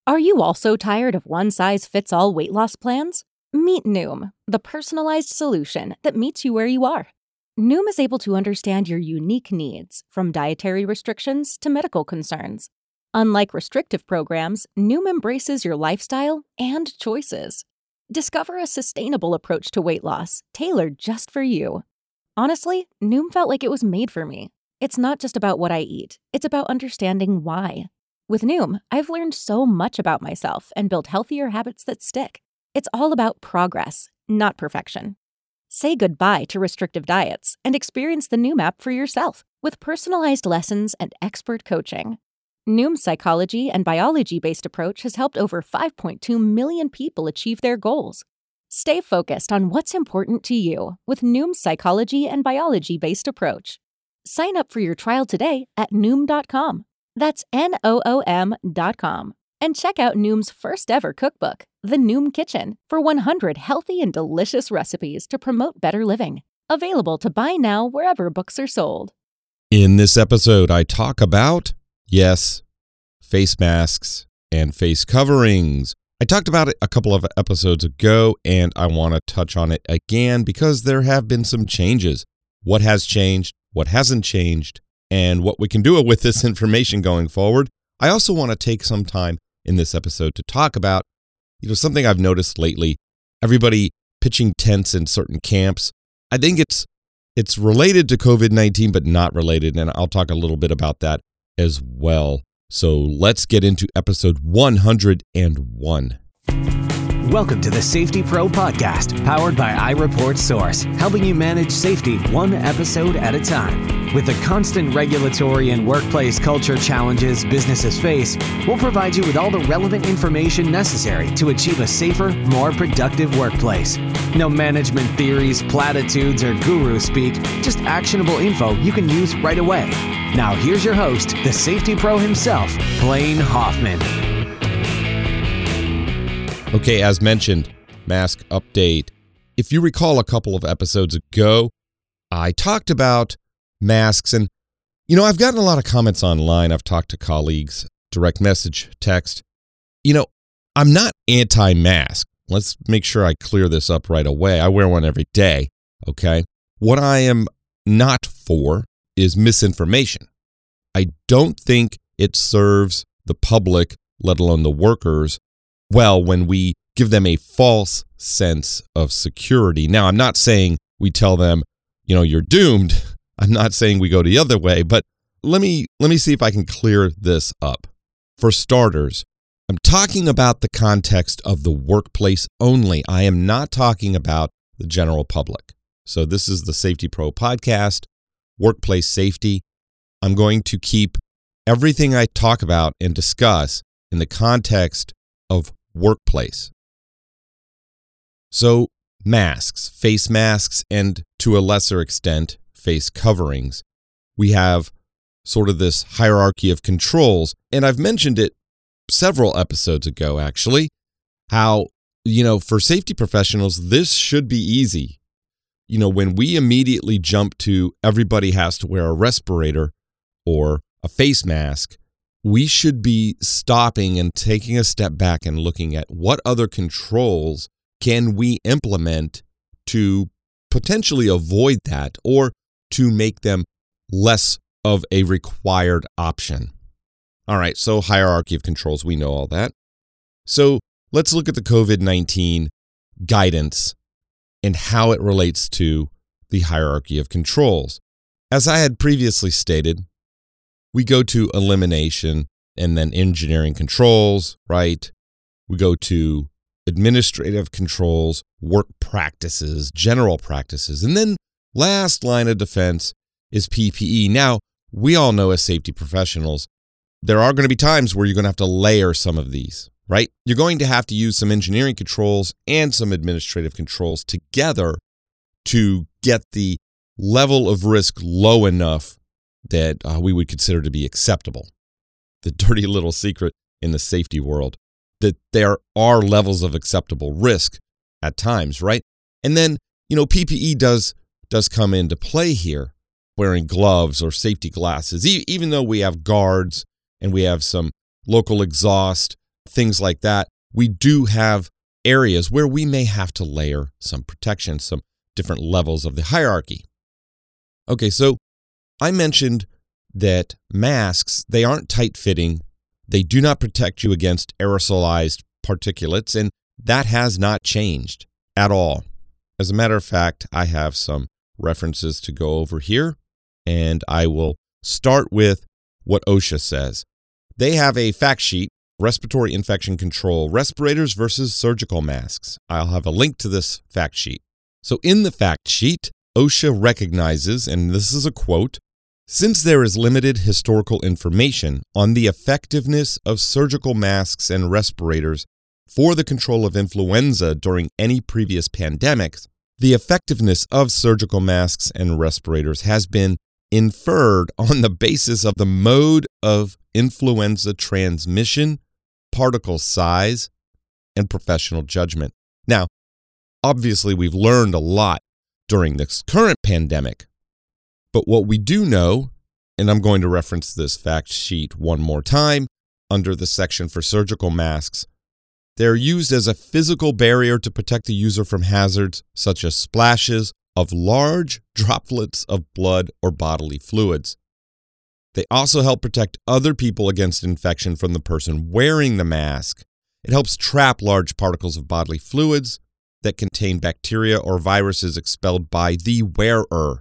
Are you also tired of one-size-fits-all weight loss plans? Meet Noom, the personalized solution that meets you where you are. Noom is able to understand your unique needs, from dietary restrictions to medical concerns. Unlike restrictive programs, Noom embraces your lifestyle and choices. Discover a sustainable approach to weight loss, tailored just for you. Honestly, Noom felt like it was made for me. It's not just about what I eat, it's about understanding why. With Noom, I've learned so much about myself and built healthier habits that stick. It's all about progress, not perfection. Say goodbye to restrictive diets and experience the Noom app for yourself with personalized lessons and expert coaching. Noom's psychology and biology-based approach has helped over 5.2 million people achieve their goals. Stay focused on what's important to you with Noom's psychology and biology-based approach. Sign up for your trial today at Noom.com. That's Noom.com. And check out Noom's first ever cookbook, The Noom Kitchen, for 100 healthy and delicious recipes to promote better living. Available to buy now wherever books are sold. In this episode, I talk about, yes, face masks and face coverings. I talked about it a couple of episodes ago, and I want to touch on it again because there have been some changes. What has changed, what hasn't changed, and what we can do with this information going forward. I also want to take some time in this episode to talk about, something I've noticed lately. Everybody pitching tents in certain camps. I think it's related to COVID-19, but not related, and I'll talk a little bit about that as well. So let's get into episode 101. Welcome to the Safety Pro Podcast, powered by iReport Source, helping you manage safety one episode at a time. With the constant regulatory and workplace culture challenges businesses face, we'll provide you with all the relevant information necessary to achieve a safer, more productive workplace. No management theories, platitudes, or guru speak, just actionable info you can use right away. Now here's your host, the Safety Pro himself, Blaine Hoffman. Okay, as mentioned, mask update. If you recall a couple of episodes ago, I talked about masks, and I've gotten a lot of comments online. I've talked to colleagues, direct message, text. I'm not anti-mask. Let's make sure I clear this up right away. I wear one every day, okay? What I am not for is misinformation. I don't think it serves the public, let alone the workers, well when we give them a false sense of security. Now, I'm not saying we tell them, you're doomed. I'm not saying we go the other way, but let me see if I can clear this up. For starters, I'm talking about the context of the workplace only. I am not talking about the general public. So this is the Safety Pro Podcast, workplace safety. I'm going to keep everything I talk about and discuss in the context of workplace. So masks, face masks, and to a lesser extent, face coverings. We have sort of this hierarchy of controls, and I've mentioned it several episodes ago, actually, how, for safety professionals, this should be easy. When we immediately jump to everybody has to wear a respirator or a face mask, we should be stopping and taking a step back and looking at what other controls can we implement to potentially avoid that or to make them less of a required option. All right, so hierarchy of controls, we know all that. So let's look at the COVID-19 guidance and how it relates to the hierarchy of controls. As I had previously stated, we go to elimination and then engineering controls, right? We go to administrative controls, work practices, general practices, and then last line of defense is PPE. Now, we all know as safety professionals, there are going to be times where you're going to have to layer some of these, right? You're going to have to use some engineering controls and some administrative controls together to get the level of risk low enough that we would consider to be acceptable. The dirty little secret in the safety world, that there are levels of acceptable risk at times, right? And then, PPE does come into play here, wearing gloves or safety glasses, even though we have guards and we have some local exhaust things like that, we do have areas where we may have to layer some protection, some different levels of the hierarchy. Okay, so I mentioned that masks, they aren't tight-fitting. They do not protect you against aerosolized particulates, and that has not changed at all. As a matter of fact, I have some references to go over here, and I will start with what OSHA says. They have a fact sheet, Respiratory Infection Control, Respirators versus Surgical Masks. I'll have a link to this fact sheet. So in the fact sheet, OSHA recognizes, and this is a quote, "Since there is limited historical information on the effectiveness of surgical masks and respirators for the control of influenza during any previous pandemics, the effectiveness of surgical masks and respirators has been inferred on the basis of the mode of influenza transmission, particle size, and professional judgment." Now, obviously, we've learned a lot during this current pandemic, but what we do know, and I'm going to reference this fact sheet one more time under the section for surgical masks, they're used as a physical barrier to protect the user from hazards such as splashes of large droplets of blood or bodily fluids. They also help protect other people against infection from the person wearing the mask. It helps trap large particles of bodily fluids that contain bacteria or viruses expelled by the wearer.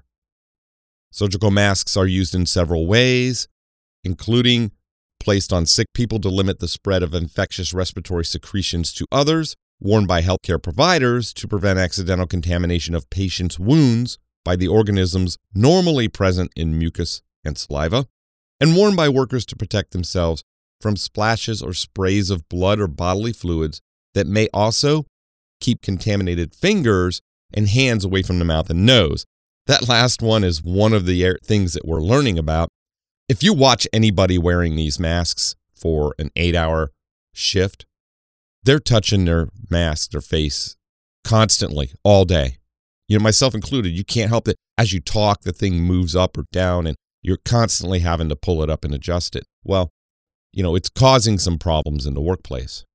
Surgical masks are used in several ways, including placed on sick people to limit the spread of infectious respiratory secretions to others, worn by healthcare providers to prevent accidental contamination of patients' wounds by the organisms normally present in mucus and saliva, and worn by workers to protect themselves from splashes or sprays of blood or bodily fluids that may also keep contaminated fingers and hands away from the mouth and nose. That last one is one of the things that we're learning about. If you watch anybody wearing these masks for an 8-hour shift, they're touching their mask, their face, constantly, all day. You know, myself included, you can't help it. As you talk, the thing moves up or down, and you're constantly having to pull it up and adjust it. Well, you know, it's causing some problems in the workplace.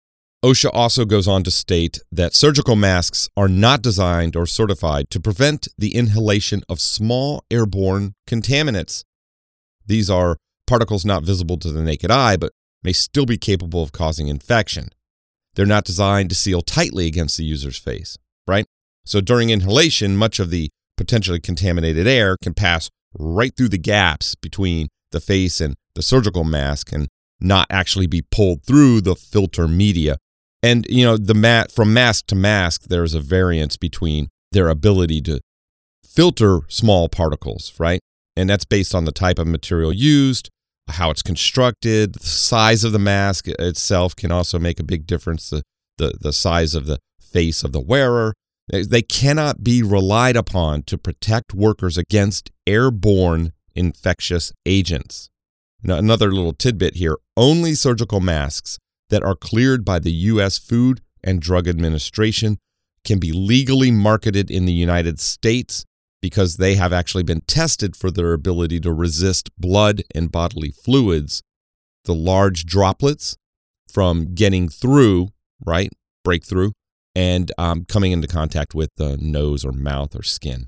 OSHA also goes on to state that surgical masks are not designed or certified to prevent the inhalation of small airborne contaminants. These are particles not visible to the naked eye, but may still be capable of causing infection. They're not designed to seal tightly against the user's face, right? So during inhalation, much of the potentially contaminated air can pass right through the gaps between the face and the surgical mask and not actually be pulled through the filter media. And, you know, from mask to mask, there's a variance between their ability to filter small particles, right? And that's based on the type of material used, how it's constructed, the size of the mask itself can also make a big difference, the size of the face of the wearer. They cannot be relied upon to protect workers against airborne infectious agents. Now, another little tidbit here, only surgical masks that are cleared by the U.S. Food and Drug Administration can be legally marketed in the United States because they have actually been tested for their ability to resist blood and bodily fluids, the large droplets from getting through, right, breakthrough, and coming into contact with the nose or mouth or skin.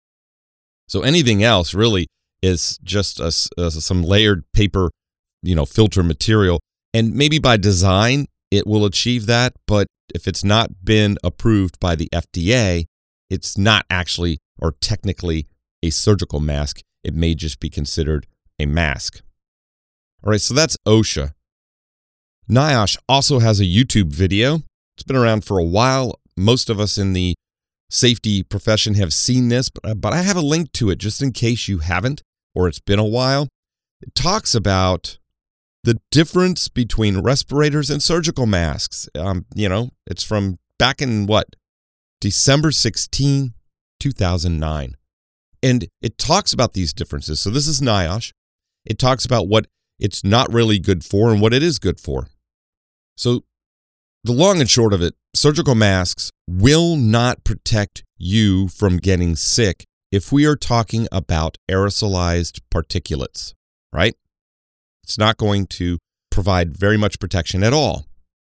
So anything else really is just some layered paper, filter material. And maybe by design, it will achieve that. But if it's not been approved by the FDA, it's not actually or technically a surgical mask. It may just be considered a mask. All right, so that's OSHA. NIOSH also has a YouTube video. It's been around for a while. Most of us in the safety profession have seen this, but I have a link to it just in case you haven't or it's been a while. It talks about the difference between respirators and surgical masks. It's from back in December 16, 2009. And it talks about these differences. So this is NIOSH. It talks about what it's not really good for and what it is good for. So the long and short of it, surgical masks will not protect you from getting sick if we are talking about aerosolized particulates, right? It's not going to provide very much protection at all.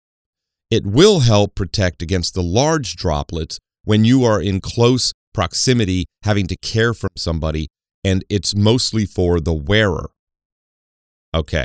It will help protect against the large droplets when you are in close proximity having to care for somebody, and it's mostly for the wearer. Okay.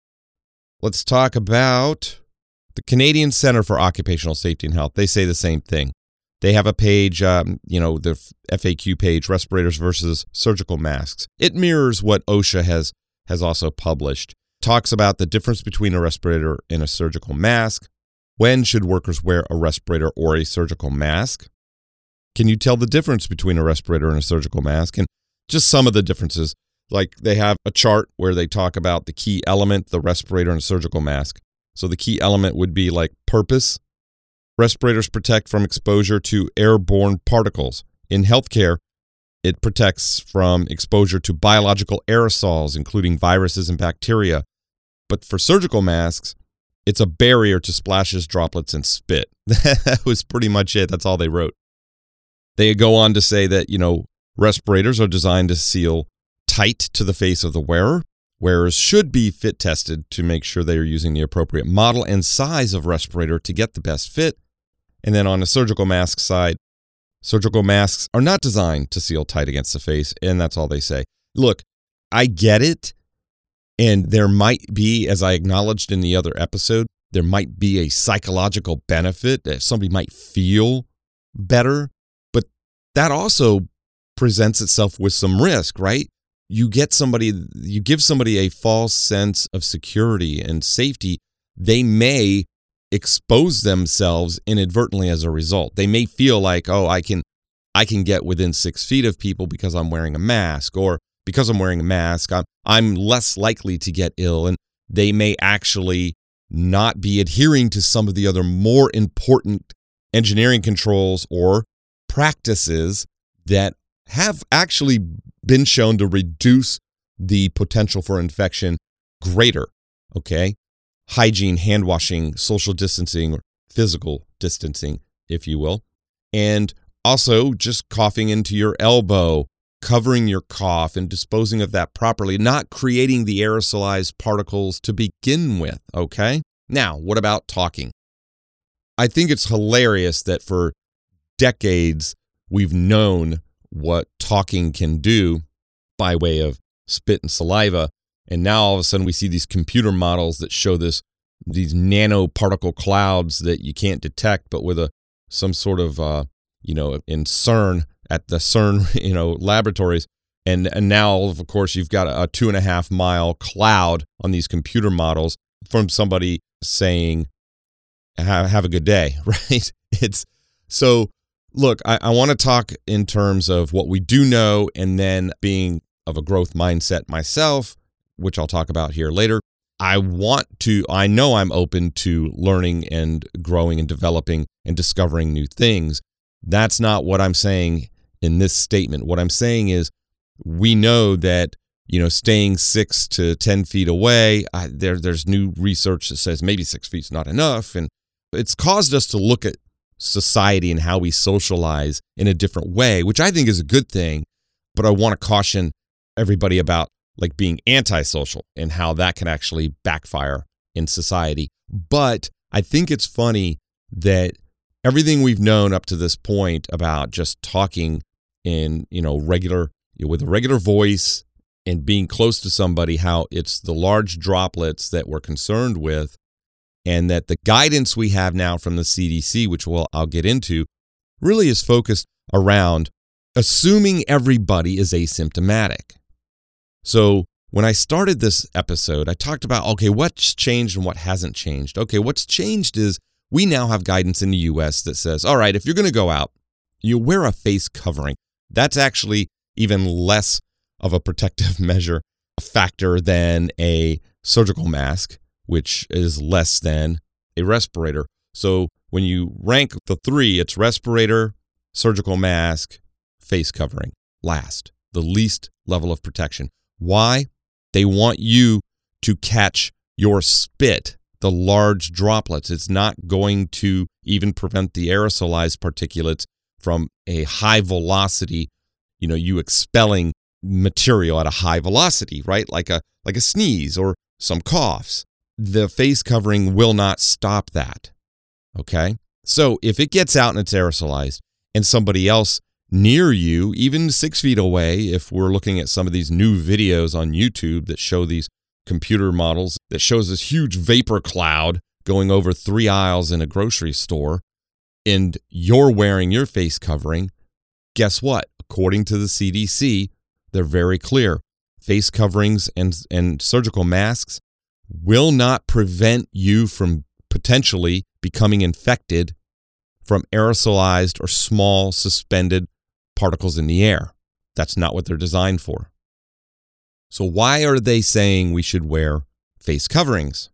Let's talk about the Canadian Centre for Occupational Safety and Health. They say the same thing. They have a page, the FAQ page, respirators versus surgical masks. It mirrors what OSHA has also published. Talks about the difference between a respirator and a surgical mask. When should workers wear a respirator or a surgical mask? Can you tell the difference between a respirator and a surgical mask? And just some of the differences. Like they have a chart where they talk about the key element, the respirator and surgical mask. So the key element would be like purpose. Respirators protect from exposure to airborne particles. In healthcare, it protects from exposure to biological aerosols, including viruses and bacteria. But for surgical masks, it's a barrier to splashes, droplets, and spit. That was pretty much it. That's all they wrote. They go on to say that, respirators are designed to seal tight to the face of the wearer. Wearers should be fit tested to make sure they are using the appropriate model and size of respirator to get the best fit. And then on the surgical mask side, surgical masks are not designed to seal tight against the face, and that's all they say. Look, I get it, and there might be, as I acknowledged in the other episode, there might be a psychological benefit that somebody might feel better, but that also presents itself with some risk, right? You give somebody a false sense of security and safety. They may expose themselves inadvertently as a result. They may feel like, oh, I can get within 6 feet of people because I'm wearing a mask, or because I'm wearing a mask, I'm less likely to get ill. And they may actually not be adhering to some of the other more important engineering controls or practices that have actually been shown to reduce the potential for infection greater, okay? Hygiene, hand washing, social distancing, or physical distancing, if you will. And also just coughing into your elbow, covering your cough and disposing of that properly, not creating the aerosolized particles to begin with, okay? Now, what about talking? I think it's hilarious that for decades we've known what talking can do by way of spit and saliva, and now all of a sudden we see these computer models that show these nanoparticle clouds that you can't detect, but with some sort of in CERN, at the CERN laboratories, and now of course you've got a 2.5 mile cloud on these computer models from somebody saying have a good day, right? It's so. Look, I want to talk in terms of what we do know, and then being of a growth mindset myself, which I'll talk about here later. I know I'm open to learning and growing and developing and discovering new things. That's not what I'm saying in this statement. What I'm saying is we know that, staying 6 to 10 feet away, there's new research that says maybe 6 feet's not enough. And it's caused us to look at society and how we socialize in a different way, which I think is a good thing. But I want to caution everybody about being antisocial and how that can actually backfire in society. But I think it's funny that everything we've known up to this point about just talking in, with a regular voice and being close to somebody, how it's the large droplets that we're concerned with, and that the guidance we have now from the CDC, which I'll get into, really is focused around assuming everybody is asymptomatic. So when I started this episode, I talked about, okay, what's changed and what hasn't changed. Okay, what's changed is we now have guidance in the U.S. that says, all right, if you're going to go out, you wear a face covering. That's actually even less of a protective measure factor than a surgical mask, which is less than a respirator. So when you rank the three, it's respirator, surgical mask, face covering. Last, the least level of protection. Why? They want you to catch your spit, the large droplets. It's not going to even prevent the aerosolized particulates from a high velocity, you expelling material at a high velocity, right? Like a sneeze or some coughs. the face covering will not stop that. Okay? So if it gets out and it's aerosolized and somebody else near you, even 6 feet away, if we're looking at some of these new videos on YouTube that show these computer models that shows this huge vapor cloud going over 3 aisles in a grocery store, and you're wearing your face covering, guess what? According to the CDC, they're very clear. Face coverings and surgical masks will not prevent you from potentially becoming infected from aerosolized or small suspended particles in the air. That's not what they're designed for. So why are they saying we should wear face coverings?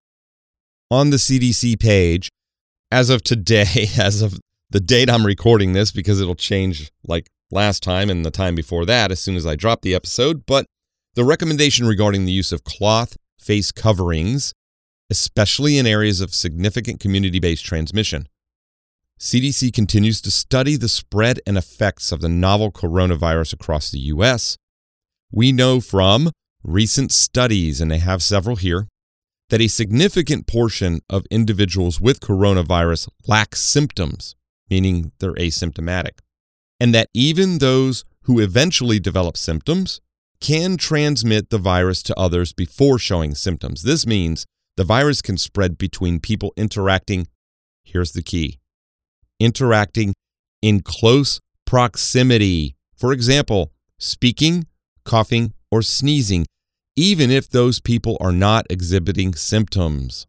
On the CDC page, as of today, as of the date I'm recording this, because it'll change like last time and the time before that as soon as I drop the episode, but the recommendation regarding the use of cloth face coverings, especially in areas of significant community-based transmission. CDC continues to study the spread and effects of the novel coronavirus across the U.S. We know from recent studies, and they have several here, that a significant portion of individuals with coronavirus lack symptoms, meaning they're asymptomatic, and that even those who eventually develop symptoms can transmit the virus to others before showing symptoms. This means the virus can spread between people interacting, here's the key, interacting in close proximity. For example, speaking, coughing, or sneezing, even if those people are not exhibiting symptoms.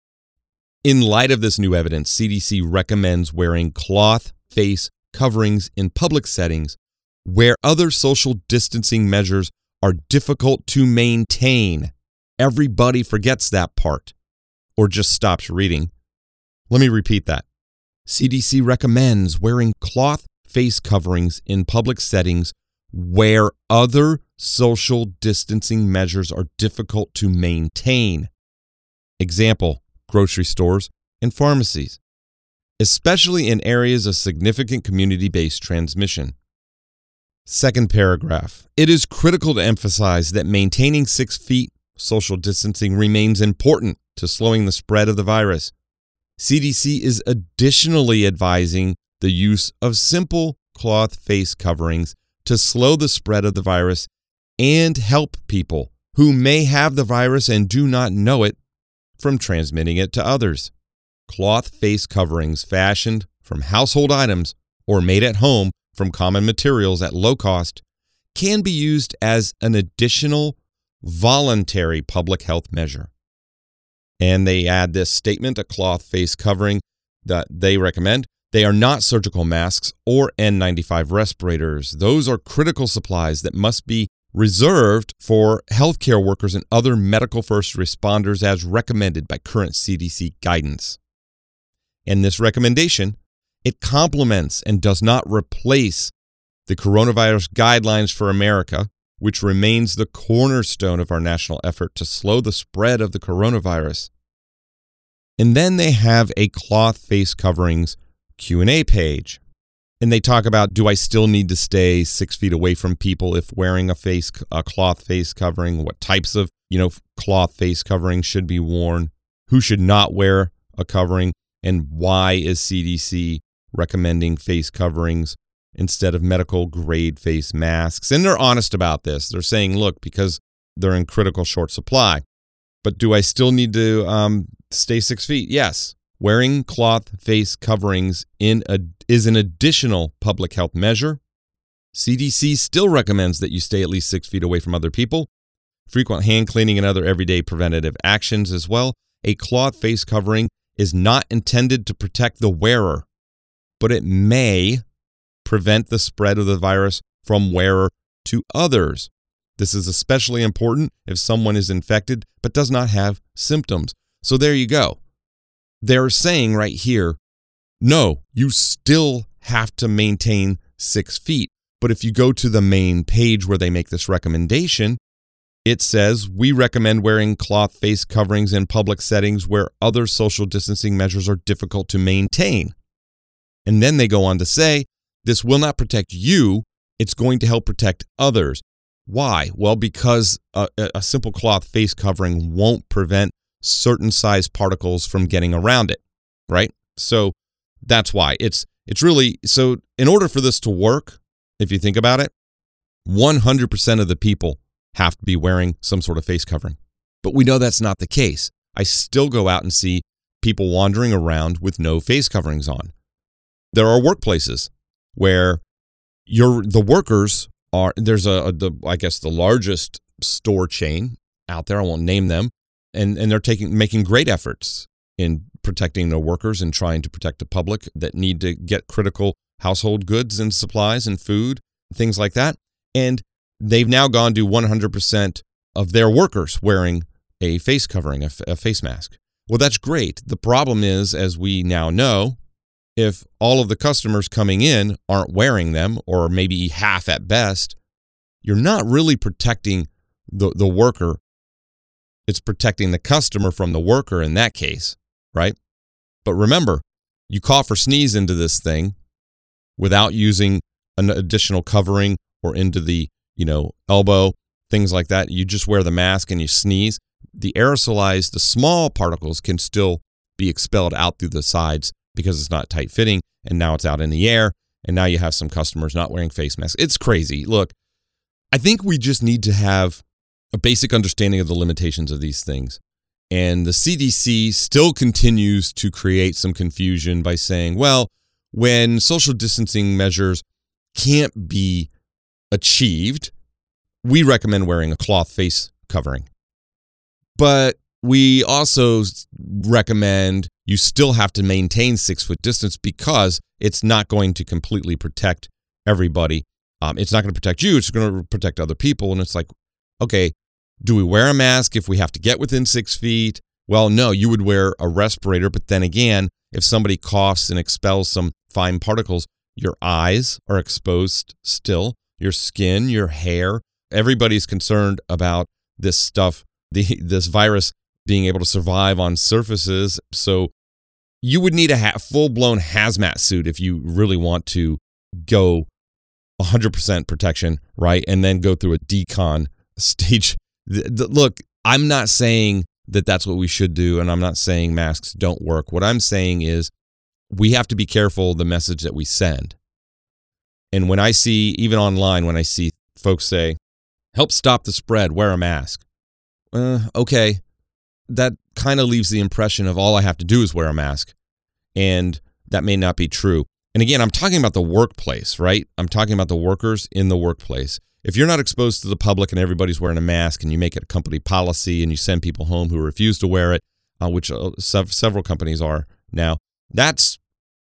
In light of this new evidence, CDC recommends wearing cloth face coverings in public settings where other social distancing measures are difficult to maintain. Everybody forgets that part or just stops reading. Let me repeat that. CDC recommends wearing cloth face coverings in public settings where other social distancing measures are difficult to maintain. Example, grocery stores and pharmacies, especially in areas of significant community-based transmission. Second paragraph. It is critical to emphasize that maintaining 6 feet social distancing remains important to slowing the spread of the virus. CDC is additionally advising the use of simple cloth face coverings to slow the spread of the virus and help people who may have the virus and do not know it from transmitting it to others. Cloth face coverings fashioned from household items or made at home from common materials at low cost can be used as an additional voluntary public health measure. And they add this statement, a cloth face covering that they recommend. They are not surgical masks or N95 respirators. Those are critical supplies that must be reserved for healthcare workers and other medical first responders as recommended by current CDC guidance. And this recommendation, it complements and does not replace the coronavirus guidelines for America, which remains the cornerstone of our national effort to slow the spread of the coronavirus. And then they have a cloth face coverings Q&A page. And they talk about, do I still need to stay 6 feet away from people if wearing a cloth face covering? What types of, cloth face coverings should be worn? Who should not wear a covering? And why is CDC recommending face coverings instead of medical grade face masks? And they're honest about this. They're saying, look, because they're in critical short supply. But do I still need to stay 6 feet? Yes. Wearing cloth face coverings is an additional public health measure. CDC still recommends that you stay at least 6 feet away from other people. Frequent hand cleaning and other everyday preventative actions as well. A cloth face covering is not intended to protect the wearer, but it may prevent the spread of the virus from wearer to others. This is especially important if someone is infected but does not have symptoms. So there you go. They're saying right here, no, you still have to maintain 6 feet. But if you go to the main page where they make this recommendation, it says, we recommend wearing cloth face coverings in public settings where other social distancing measures are difficult to maintain. And then they go on to say, this will not protect you, it's going to help protect others. Why? Well, because a simple cloth face covering won't prevent certain size particles from getting around it, right? So that's why. It's really, so in order for this to work, if you think about it, 100% of the people have to be wearing some sort of face covering. But we know that's not the case. I still go out and see people wandering around with no face coverings on. There are workplaces where the workers are, there's I guess the largest store chain out there, I won't name them, and they're making great efforts in protecting their workers and trying to protect the public that need to get critical household goods and supplies and food, things like that. And they've now gone to 100% of their workers wearing a face covering, a face mask. Well, that's great. The problem is, as we now know, if all of the customers coming in aren't wearing them, or maybe half at best, you're not really protecting the worker. It's protecting the customer from the worker in that case, right? But remember, you cough or sneeze into this thing without using an additional covering or into the, elbow, things like that. You just wear the mask and you sneeze. The aerosolized, the small particles can still be expelled out through the sides because it's not tight fitting, and now it's out in the air, and now you have some customers not wearing face masks. It's crazy. Look, I think we just need to have a basic understanding of the limitations of these things. And the CDC still continues to create some confusion by saying, well, when social distancing measures can't be achieved, we recommend wearing a cloth face covering. But we also recommend you still have to maintain 6-foot distance because it's not going to completely protect everybody. It's not going to protect you. It's going to protect other people. And it's like, okay, do we wear a mask if we have to get within 6 feet? Well, no, you would wear a respirator. But then again, if somebody coughs and expels some fine particles, your eyes are exposed still, your skin, your hair. Everybody's concerned about this stuff, this virus being able to survive on surfaces. So you would need a full-blown hazmat suit if you really want to go 100% protection, right? And then go through a decon stage. Look, I'm not saying that that's what we should do, and I'm not saying masks don't work. What I'm saying is we have to be careful the message that we send. And when I see, even online, when I see folks say, help stop the spread, wear a mask. Okay, that kind of leaves the impression of all I have to do is wear a mask. And that may not be true. And again, I'm talking about the workplace, right? I'm talking about the workers in the workplace. If you're not exposed to the public and everybody's wearing a mask and you make it a company policy and you send people home who refuse to wear it, which several companies are now, that's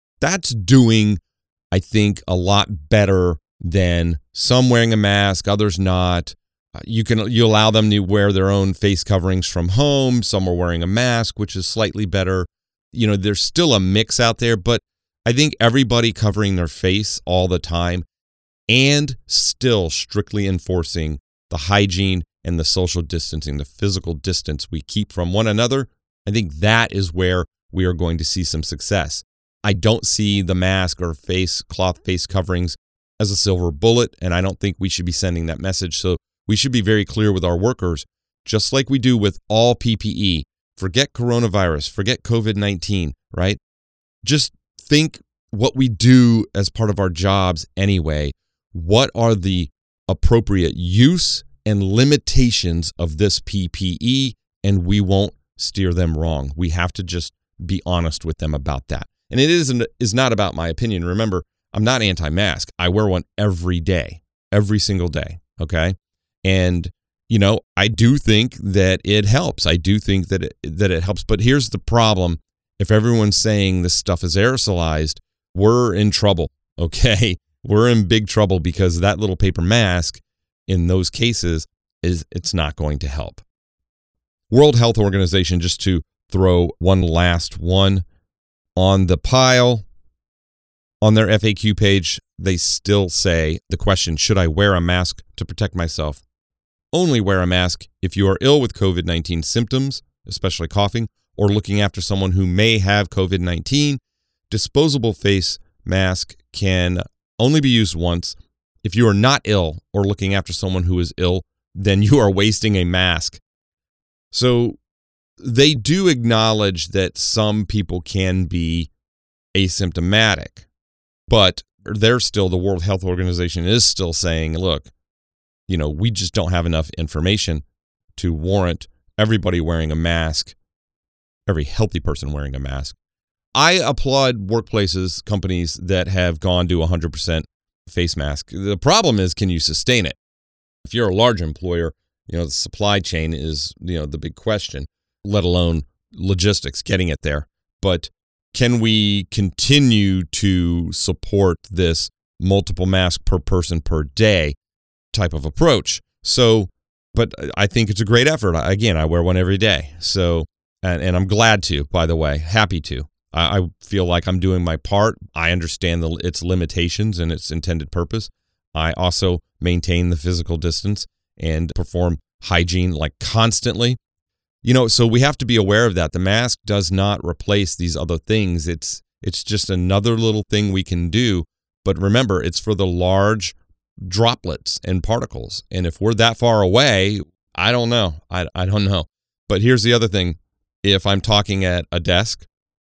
doing, I think, a lot better than some wearing a mask, others not. You allow them to wear their own face coverings from home. Some are wearing a mask, which is slightly better. There's still a mix out there, but I think everybody covering their face all the time and still strictly enforcing the hygiene and the social distancing, the physical distance we keep from one another, I think that is where we are going to see some success. I don't see the mask or cloth face coverings as a silver bullet, and I don't think we should be sending that message. So we should be very clear with our workers, just like we do with all PPE. Forget coronavirus, forget COVID-19, right? Just think what we do as part of our jobs anyway. What are the appropriate use and limitations of this PPE? And we won't steer them wrong. We have to just be honest with them about that. And it is not about my opinion. Remember, I'm not anti-mask. I wear one every day, every single day, okay? And, I do think that it helps. I do think that it helps. But here's the problem. If everyone's saying this stuff is aerosolized, we're in trouble, okay? We're in big trouble because that little paper mask in those cases it's not going to help. World Health Organization, just to throw one last one on the pile, on their FAQ page, they still say the question, should I wear a mask to protect myself? Only wear a mask if you are ill with COVID-19 symptoms, especially coughing, or looking after someone who may have COVID-19. Disposable face mask can only be used once. If you are not ill or looking after someone who is ill, then you are wasting a mask. So they do acknowledge that some people can be asymptomatic, but they're still, the World Health Organization is still saying, look, we just don't have enough information to warrant everybody wearing a mask, every healthy person wearing a mask. I applaud workplaces, companies that have gone to 100% face mask. The problem is, can you sustain it? If you're a large employer, the supply chain is, the big question, let alone logistics, getting it there. But can we continue to support this multiple masks per person per day type of approach? So, but I think it's a great effort. Again, I wear one every day. So, and I'm glad to, by the way, happy to. I feel like I'm doing my part. I understand its limitations and its intended purpose. I also maintain the physical distance and perform hygiene like constantly. So we have to be aware of that. The mask does not replace these other things. It's just another little thing we can do. But remember, it's for the large droplets and particles. And if we're that far away, I don't know. I don't know. But here's the other thing. If I'm talking at a desk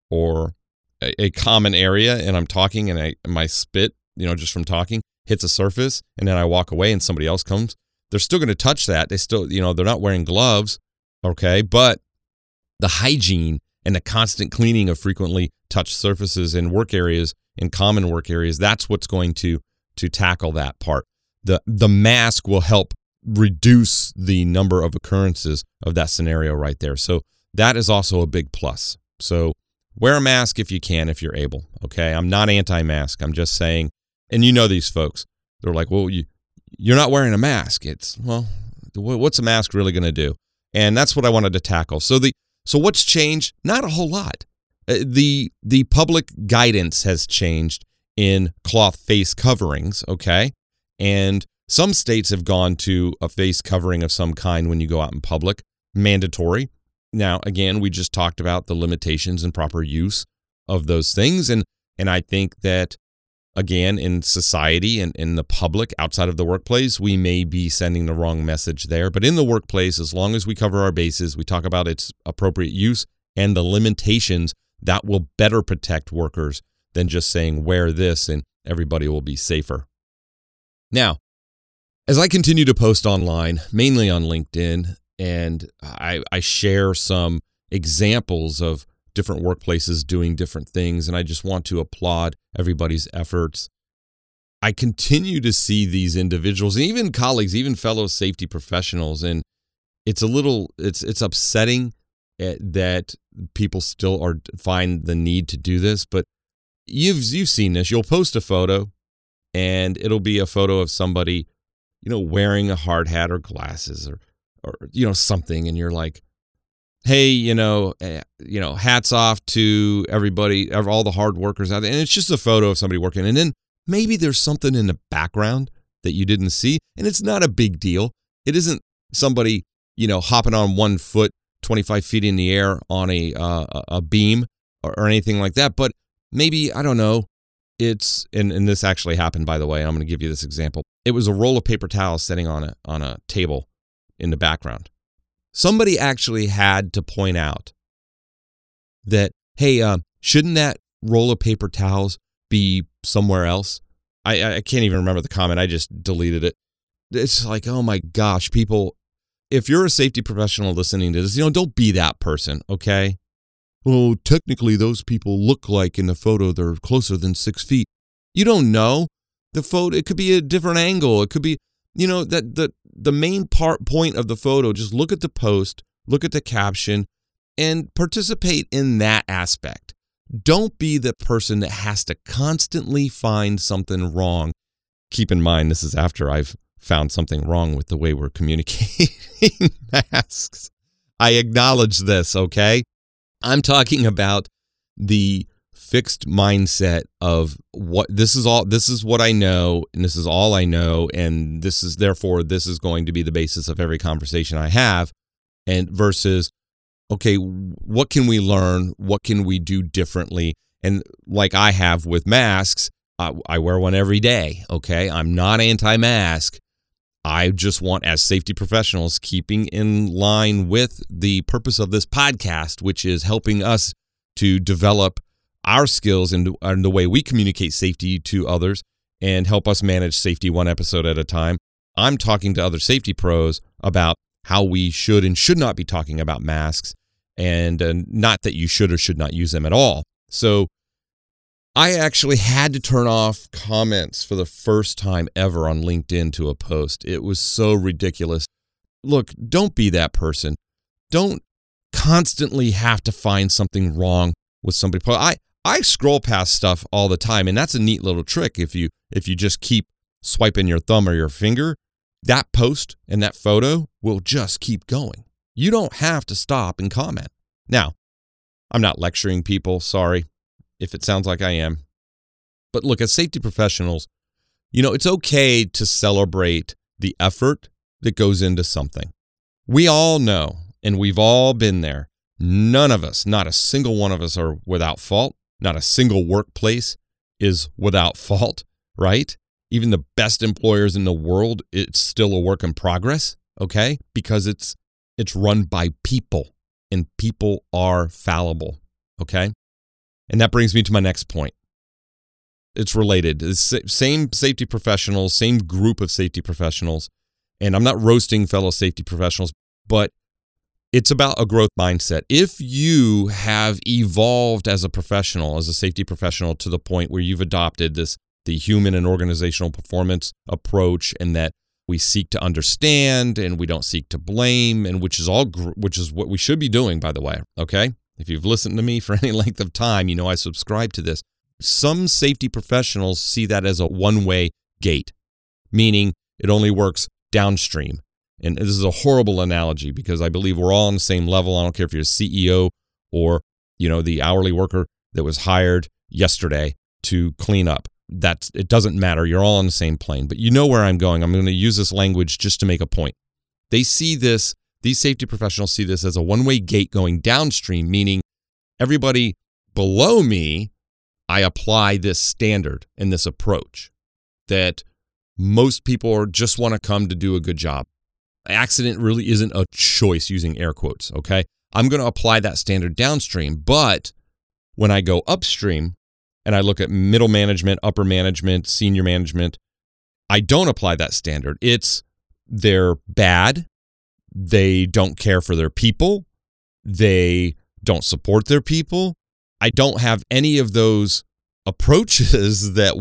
or a common area and I'm talking and my spit, just from talking, hits a surface and then I walk away and somebody else comes, they're still going to touch that. They still, they're not wearing gloves. Okay. But the hygiene and the constant cleaning of frequently touched surfaces in work areas, in common work areas, that's what's going to tackle that part. The mask will help reduce the number of occurrences of that scenario right there. So that is also a big plus. So wear a mask if you can, if you're able. Okay. I'm not anti-mask. I'm just saying, and these folks, they're like, well, you're not wearing a mask. It's, well, what's a mask really going to do? And that's what I wanted to tackle. So what's changed? Not a whole lot. The public guidance has changed in cloth face coverings, okay? And some states have gone to a face covering of some kind when you go out in public, mandatory. Now, again, we just talked about the limitations and proper use of those things. And I think that, again, in society and in the public outside of the workplace, we may be sending the wrong message there. But in the workplace, as long as we cover our bases, we talk about its appropriate use and the limitations, that will better protect workers than just saying wear this and everybody will be safer. Now, as I continue to post online, mainly on LinkedIn, and I share some examples of different workplaces doing different things, and I just want to applaud everybody's efforts. I continue to see these individuals, and even colleagues, even fellow safety professionals, and it's upsetting that people still find the need to do this. But you've seen this. You'll post a photo, and it'll be a photo of somebody, wearing a hard hat or glasses or something, and you're like, hey, hats off to everybody, all the hard workers out there. And it's just a photo of somebody working. And then maybe there's something in the background that you didn't see. And it's not a big deal. It isn't somebody, hopping on 1 foot, 25 feet in the air on a beam or anything like that. But maybe, I don't know, it's, and this actually happened, by the way. I'm going to give you this example. It was a roll of paper towels sitting on a table in the background. Somebody actually had to point out that, hey, shouldn't that roll of paper towels be somewhere else? I can't even remember the comment. I just deleted it. It's like, oh my gosh, people, if you're a safety professional listening to this, don't be that person, okay? Well, technically those people look like in the photo they're closer than 6 feet. You don't know. The photo, it could be a different angle. It could be, that the main point of the photo, just look at the post, look at the caption, and participate in that aspect. Don't be the person that has to constantly find something wrong. Keep in mind, this is after I've found something wrong with the way we're communicating masks. I acknowledge this, okay? I'm talking about the fixed mindset of this is what I know, and this is all I know, and this is going to be the basis of every conversation I have, and versus, okay, what can we learn? What can we do differently? And like I have with masks, I wear one every day, okay? I'm not anti-mask, I just want, as safety professionals, keeping in line with the purpose of this podcast, which is helping us to develop our skills and the way we communicate safety to others and help us manage safety one episode at a time. I'm talking to other safety pros about how we should and should not be talking about masks, and not that you should or should not use them at all. So I actually had to turn off comments for the first time ever on LinkedIn to a post. It was so ridiculous. Look, don't be that person. Don't constantly have to find something wrong with somebody. I scroll past stuff all the time, and that's a neat little trick. If you just keep swiping your thumb or your finger, that post and that photo will just keep going. You don't have to stop and comment. Now, I'm not lecturing people, sorry if it sounds like I am. But look, as safety professionals, it's okay to celebrate the effort that goes into something. We all know, and we've all been there. None of us, not a single one of us, are without fault. Not a single workplace is without fault, right? Even the best employers in the world, it's still a work in progress, okay? Because it's run by people, and people are fallible, okay? And that brings me to my next point. It's related. It's same safety professionals, same group of safety professionals. And I'm not roasting fellow safety professionals, but it's about a growth mindset. If you have evolved as a professional, as a safety professional, to the point where you've adopted the human and organizational performance approach, and that we seek to understand and we don't seek to blame, and which is what we should be doing, by the way, okay? If you've listened to me for any length of time, I subscribe to this. Some safety professionals see that as a one-way gate, meaning it only works downstream. And this is a horrible analogy because I believe we're all on the same level. I don't care if you're a CEO or, the hourly worker that was hired yesterday to clean up. It doesn't matter. You're all on the same plane. But you know where I'm going. I'm going to use this language just to make a point. These safety professionals see this as a one-way gate going downstream, meaning everybody below me, I apply this standard and this approach that most people just want to come to do a good job. Accident really isn't a choice, using air quotes, okay? I'm going to apply that standard downstream, but when I go upstream and I look at middle management, upper management, senior management, I don't apply that standard. They're bad. They don't care for their people. They don't support their people. I don't have any of those approaches that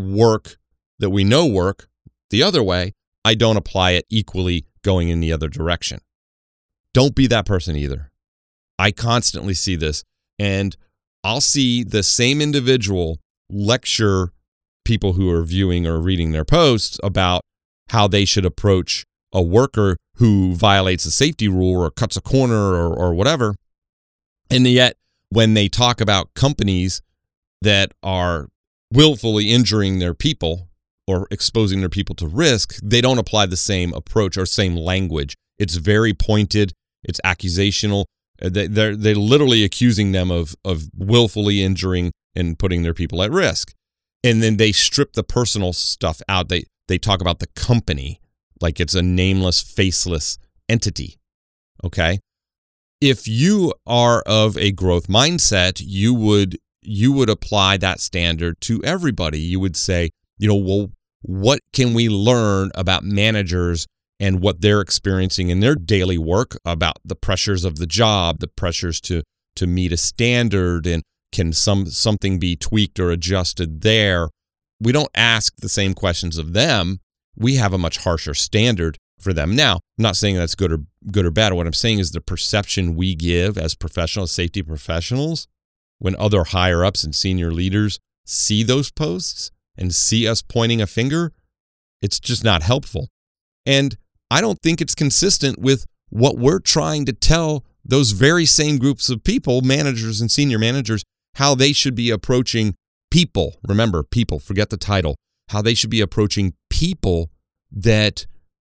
we know work the other way. I don't apply it equally going in the other direction. Don't be that person either. I constantly see this, and I'll see the same individual lecture people who are viewing or reading their posts about how they should approach a worker who violates a safety rule or cuts a corner or whatever. And yet, when they talk about companies that are willfully injuring their people or exposing their people to risk, they don't apply the same approach or same language. It's very pointed. It's accusational. They're literally accusing them of willfully injuring and putting their people at risk. And then they strip the personal stuff out. They talk about the company like it's a nameless, faceless entity. Okay? If you are of a growth mindset, you would apply that standard to everybody. You would say, well, what can we learn about managers and what they're experiencing in their daily work, about the pressures of the job, the pressures to meet a standard, and can something be tweaked or adjusted there? We don't ask the same questions of them. We have a much harsher standard for them. Now, I'm not saying that's good or bad. What I'm saying is the perception we give as professionals, safety professionals, when other higher ups and senior leaders see those posts and see us pointing a finger, it's just not helpful. And I don't think it's consistent with what we're trying to tell those very same groups of people, managers and senior managers, how they should be approaching people. Remember, people, forget the title. How they should be approaching people that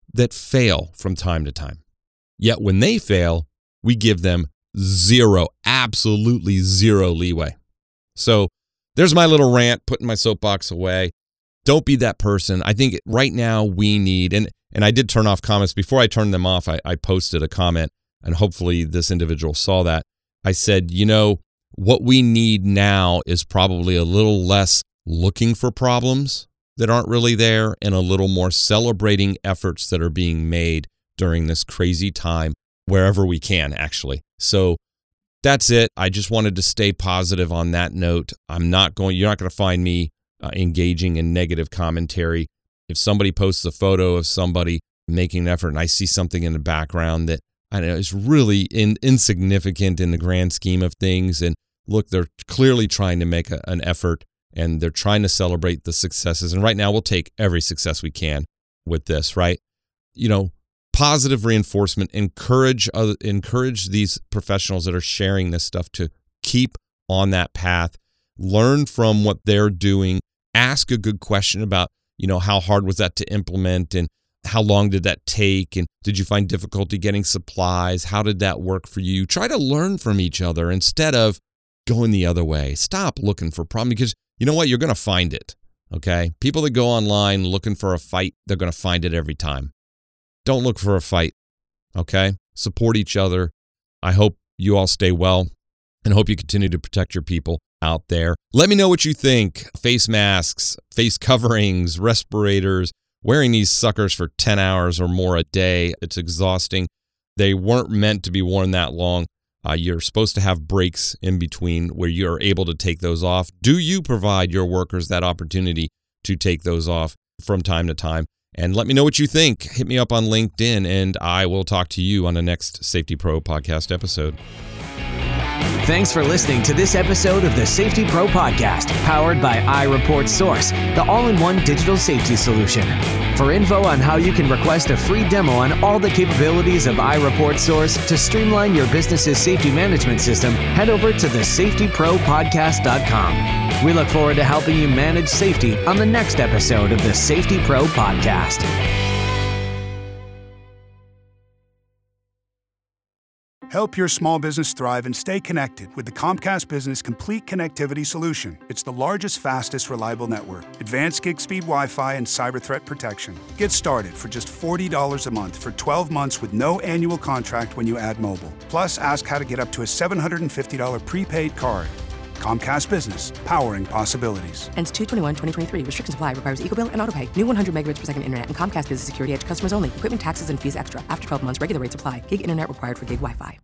fail from time to time. Yet when they fail, we give them absolutely zero leeway. So there's my little rant, putting my soapbox away. don't be that person. I think right now we need, and I did turn off comments. Before I turned them off, I posted a comment, and hopefully this individual saw that. I said, what we need now is probably a little less looking for problems that aren't really there and a little more celebrating efforts that are being made during this crazy time wherever we can, actually. So that's it. I just wanted to stay positive on that note. You're not going to find me engaging in negative commentary. If somebody posts a photo of somebody making an effort and I see something in the background that I know is really insignificant in the grand scheme of things, and look, they're clearly trying to make an effort and they're trying to celebrate the successes. And right now we'll take every success we can with this, right? Positive reinforcement, encourage these professionals that are sharing this stuff to keep on that path, learn from what they're doing, ask a good question about, how hard was that to implement and how long did that take? And did you find difficulty getting supplies? How did that work for you? Try to learn from each other instead of going the other way. Stop looking for problems, because you know what? You're going to find it, okay? People that go online looking for a fight, they're going to find it every time. Don't look for a fight, okay? Support each other. I hope you all stay well and hope you continue to protect your people out there. Let me know what you think. Face masks, face coverings, respirators, wearing these suckers for 10 hours or more a day. It's exhausting. They weren't meant to be worn that long. You're supposed to have breaks in between where you're able to take those off. Do you provide your workers that opportunity to take those off from time to time? And let me know what you think. Hit me up on LinkedIn, and I will talk to you on the next Safety Pro podcast episode. Thanks for listening to this episode of the Safety Pro Podcast, powered by iReport Source, the all-in-one digital safety solution. For info on how you can request a free demo on all the capabilities of iReport Source to streamline your business's safety management system, head over to thesafetypropodcast.com. We look forward to helping you manage safety on the next episode of the Safety Pro Podcast. Help your small business thrive and stay connected with the Comcast Business Complete Connectivity Solution. It's the largest, fastest, reliable network, advanced gig speed Wi-Fi, and cyber threat protection. Get started for just $40 a month for 12 months with no annual contract when you add mobile. Plus, ask how to get up to a $750 prepaid card. Comcast Business, powering possibilities. Ends 2/21/2023. Restrictions apply. Requires EcoBill and AutoPay. New 100 megabits per second internet and Comcast Business Security Edge customers only. Equipment, taxes, and fees extra. After 12 months, regular rates apply. Gig internet required for gig Wi-Fi.